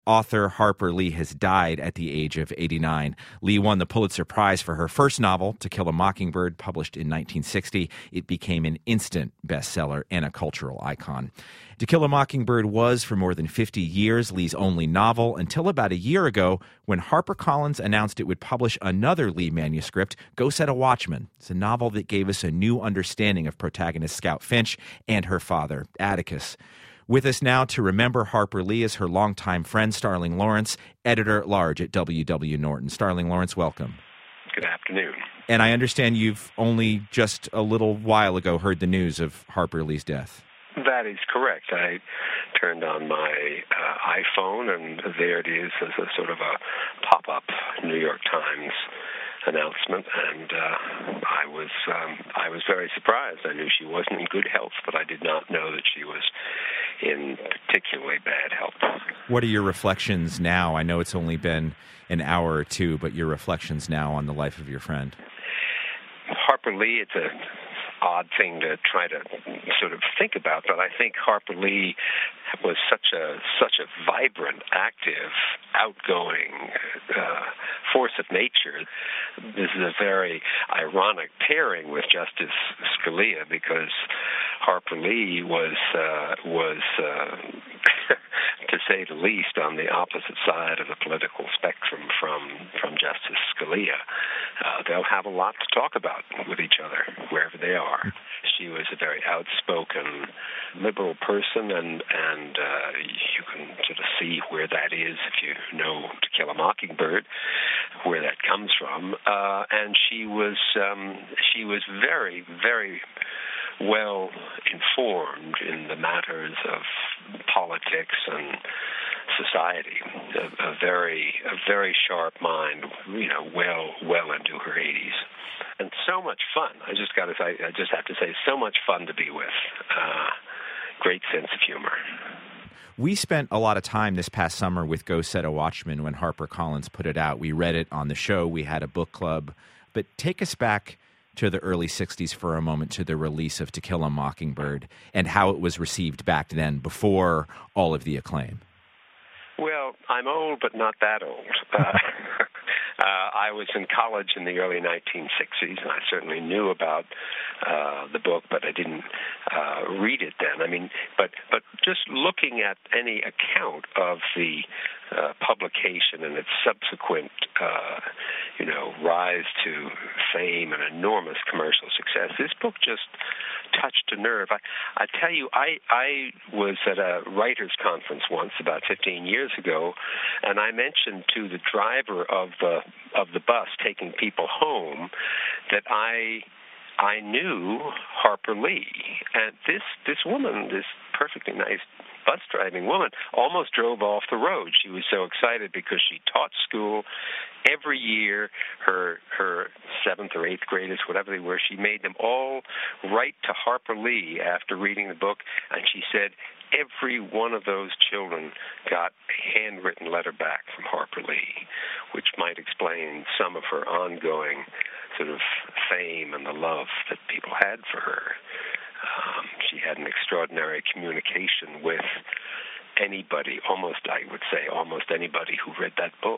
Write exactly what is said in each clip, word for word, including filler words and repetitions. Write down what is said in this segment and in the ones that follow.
Author Harper Lee has died at the age of eighty-nine. Lee won the Pulitzer Prize for her first novel, To Kill a Mockingbird, published in nineteen sixty. It became an instant bestseller and a cultural icon. To Kill a Mockingbird was, for more than fifty years, Lee's only novel until about a year ago when HarperCollins announced it would publish another Lee manuscript, Go Set a Watchman. It's a novel that gave us a new understanding of protagonist Scout Finch and her father, Atticus. With us now to remember Harper Lee is her longtime friend, Starling Lawrence, editor-at-large at W W. Norton. Starling Lawrence, welcome. Good afternoon. And I understand you've only just a little while ago heard the news of Harper Lee's death. That is correct. I turned on my uh, iPhone, and there it is as a sort of a pop-up New York Times announcement, and uh, I was um, I was very surprised. I knew she wasn't in good health, but I did not know that she was in particularly bad health. What are your reflections now? I know it's only been an hour or two, but your reflections now on the life of your friend. Harper Lee, it's a odd thing to try to sort of think about, but I think Harper Lee was such a such a vibrant, active, outgoing uh, force of nature. This is a very ironic pairing with Justice Scalia, because Harper Lee was uh, was uh, to say the least on the opposite side of the political spectrum from from Justice Scalia. Uh, they'll have a lot to talk about with each other wherever they are. She was a very outspoken liberal person, and and uh, you can sort of see where that is if you know To Kill a Mockingbird, where that comes from. Uh, and she was um, she was very very well informed in the matters of politics and society. A, a very a very sharp mind, you know, well well into her eighties, and so much fun. I just got to say, I just have to say, so much fun to be with. Uh, great sense of humor. We spent a lot of time this past summer with Go Set a Watchman when HarperCollins put it out. We read it on the show. We had a book club. But take us back to the early sixties for a moment, to the release of To Kill a Mockingbird and how it was received back then before all of the acclaim. Well, I'm old, but not that old. Uh, uh, I was in college in the early nineteen sixties, and I certainly knew about uh, the book, but I didn't uh, read it then. I mean, but but just looking at any account of the uh, publication and its subsequent, uh, you know, rise to fame and enormous commercial success, this book just touched a nerve. I, I tell you, I, I was at a writers' conference once about fifteen years ago, and I mentioned to the driver of the of the bus taking people home that I I knew Harper Lee, and this this woman, this perfectly nice bus driving woman, almost drove off the road. She was so excited because she taught school every year. Her her seventh or eighth graders, whatever they were, she made them all write to Harper Lee after reading the book, and she said every one of those children got a handwritten letter back from Harper Lee, which might explain some of her ongoing sort of fame and the love that people had for her. Um, she had an extraordinary communication with anybody, almost, I would say, almost anybody who read that book.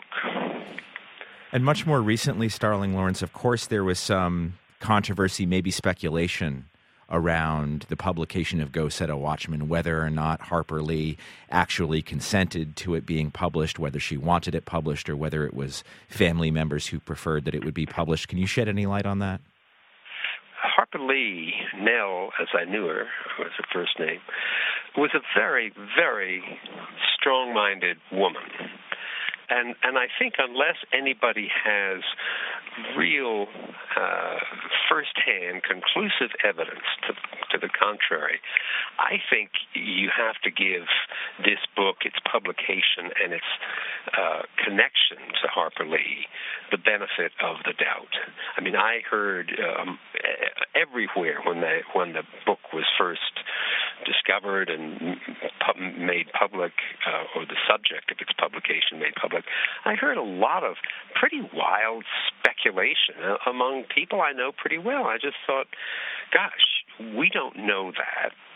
And much more recently, Starling Lawrence, of course, there was some controversy, maybe speculation, around the publication of Go Set a Watchman, whether or not Harper Lee actually consented to it being published, whether she wanted it published, or whether it was family members who preferred that it would be published. Can you shed any light on that? Harper Lee, Nell, as I knew her, was her first name, was a very, very strong-minded woman. And and I think unless anybody has real uh, first-hand, conclusive evidence to, to the contrary, I think you have to give this book, its publication, and its uh, connection to Harper Lee the benefit of the doubt. I mean, I heard um, everywhere when the when the book was first discovered and pu- made public, uh, or the subject of its publication made public, I heard a lot of pretty wild speculation among people I know pretty well. I just thought, gosh, we don't know that.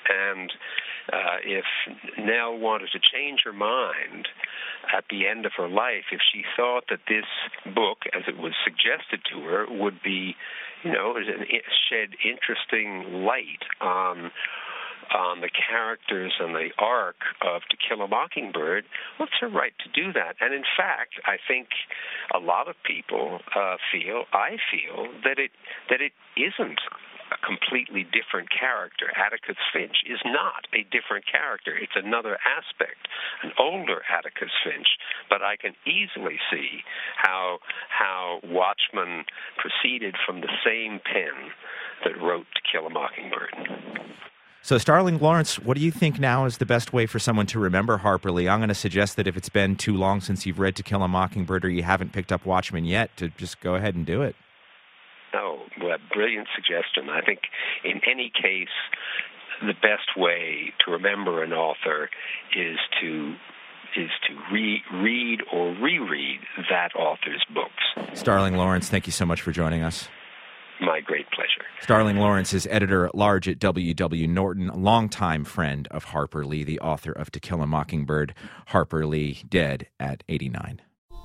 And uh, if Nell wanted to change her mind at the end of her life, if she thought that this book, as it was suggested to her, would be, you know, shed interesting light on on the characters and the arc of To Kill a Mockingbird, well, it's her right to do that. And in fact, I think a lot of people uh, feel, I feel, that it that it isn't a completely different character. Atticus Finch is not a different character. It's another aspect, an older Atticus Finch. But I can easily see how how Watchmen proceeded from the same pen that wrote To Kill a Mockingbird. So, Starling Lawrence, what do you think now is the best way for someone to remember Harper Lee? I'm going to suggest that if it's been too long since you've read To Kill a Mockingbird or you haven't picked up Watchmen yet, to just go ahead and do it. Oh, well, brilliant suggestion. I think in any case, the best way to remember an author is to is to re- read or reread that author's books. Starling Lawrence, thank you so much for joining us. My great pleasure. Starling Lawrence is editor-at-large at W W. Norton, a longtime friend of Harper Lee, the author of To Kill a Mockingbird. Harper Lee, dead at eighty-nine.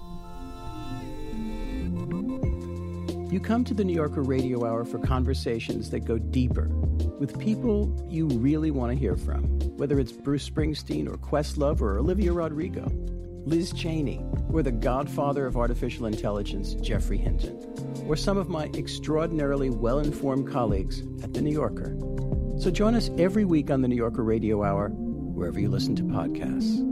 You come to the New Yorker Radio Hour for conversations that go deeper with people you really want to hear from, whether it's Bruce Springsteen or Questlove or Olivia Rodrigo, Liz Cheney, or the godfather of artificial intelligence, Geoffrey Hinton, or some of my extraordinarily well-informed colleagues at The New Yorker. So join us every week on the New Yorker Radio Hour, wherever you listen to podcasts.